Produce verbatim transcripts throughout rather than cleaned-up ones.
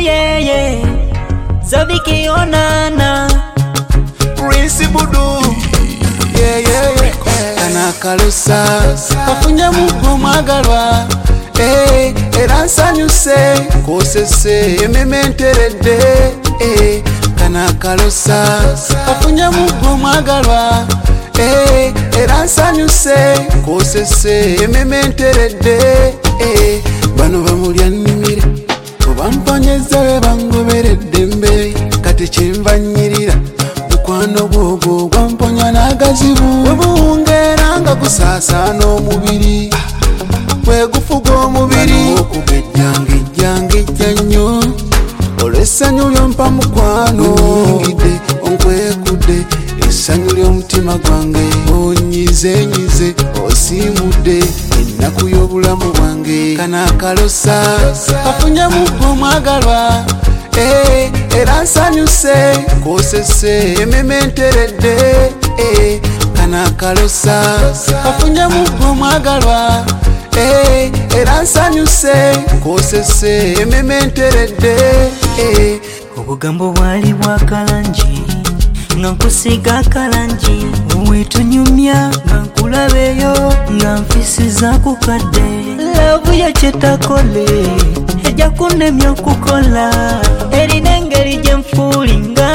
yeah, yeah. Zaviki onana Prince Budu. Yeah, yeah, yeah. Kana kalusa afunya mugo mwagalwa. Eh, era nsanyuse kosese emementerede. Eh, kana kalusa afunya mugo mwagalwa. Eh, era nsanyuse kosese emementerede. Eh, bano bamulya nnimire obamponyeza be bangoberedde mbe kati kyenvanyirira mukwano gwogo gwamponya n'agazibu webuwungeera nga gusaasaana omubiri bwegufuga omubiri okugejjangejjangejja nnyo olw'essanyu lyompa mukwano onyingidde onkwekudde essanyu ly'omutima gwange onyizenyize osiimudde ennaku y'obulamu bwange kana akalosa afunya mugo mwagalwa. Eh, era nsanyuse kosese emementeredde. Eh, kana akalosa afunya mugo mwagalwa. Eh, era nsanyuse kosese emementeredde. Eh, obugambo bwali bwa kalangi nga nkusiga kalangi wetunyumya nga nkulabeyo nga nfisiza ku kadde lavu yakyetakole ejja kunnemya okukola erina engeri gye nfuulinga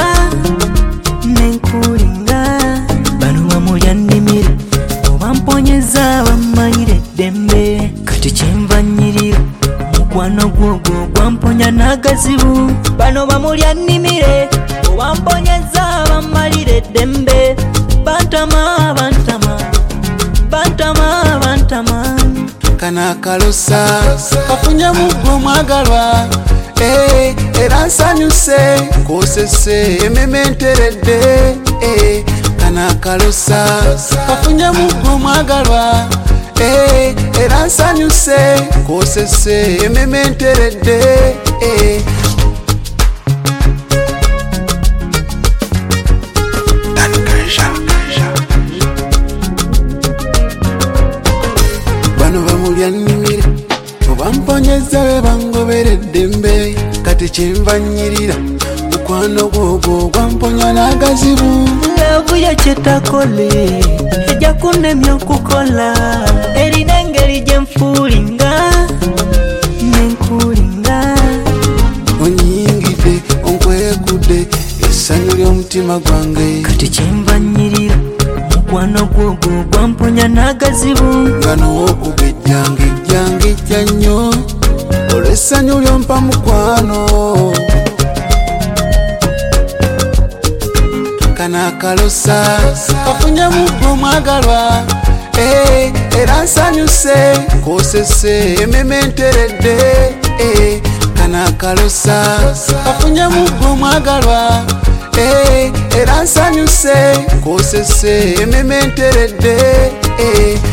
nenkulinga bano bamulya nnimire oba mponyeza bamanyire eddembe kati kyenvanyirira mukwano gwogwo gwamponya n'agazibu bano bamulya nnimire oba mponyeza bamalire eddembe bantama bantama bantama bantama kana akalosa afunya mugo mwagalwa. Eh, era nsanyuse kosese emementeredde. Eh, kana akalosa afunya mugo mwagalwa. Eh, era nsanyuse kosese emementeredde. Eh, bano bamulya nnimire obamponyeza be bangoberedde mbe kati kyenvanyirira mukwano gwogwo gwamponya n'agazibu lavu yakyetakole ejja kunnemya okukola erina engeri gye nfuulinga nenkulinga onyingidde onkwekudde essanyu ly'omutima gwange kati kyenvanyirira mukwano gwogwo gwamponya n'agazibu nga n'okugejjangejjangejja nnyo olw'essanyu lyompa mukwano kana akalosa afunya mugo mwagalwa. Eh, era nsanyuse kosese emementeredde. Eh, kana akalosa afunya mugo mwagalwa. Eh, era nsanyuse kosese emementeredde. Eh,